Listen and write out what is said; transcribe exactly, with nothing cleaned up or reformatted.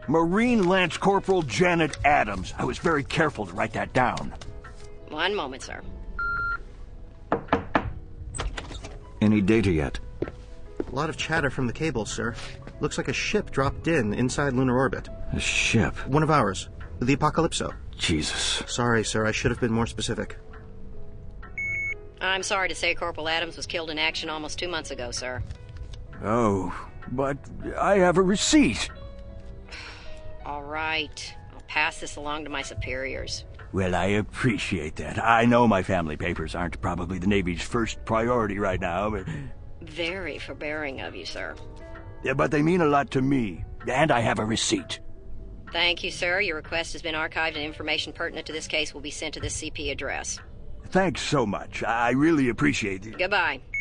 Marine Lance Corporal Janet Adams. I was very careful to write that down. One moment, sir. Any data yet? A lot of chatter from the cables, sir. Looks like a ship dropped in inside lunar orbit. A ship? One of ours. The Apocalypso. Jesus. Sorry, sir. I should have been more specific. I'm sorry to say Corporal Adams was killed in action almost two months ago, sir. Oh, but I have a receipt. All right. I'll pass this along to my superiors. Well, I appreciate that. I know my family papers aren't probably the Navy's first priority right now, but... Very forbearing of you, sir. Yeah, but they mean a lot to me, and I have a receipt. Thank you, sir. Your request has been archived and information pertinent to this case will be sent to this C P address. Thanks so much. I really appreciate it. Goodbye.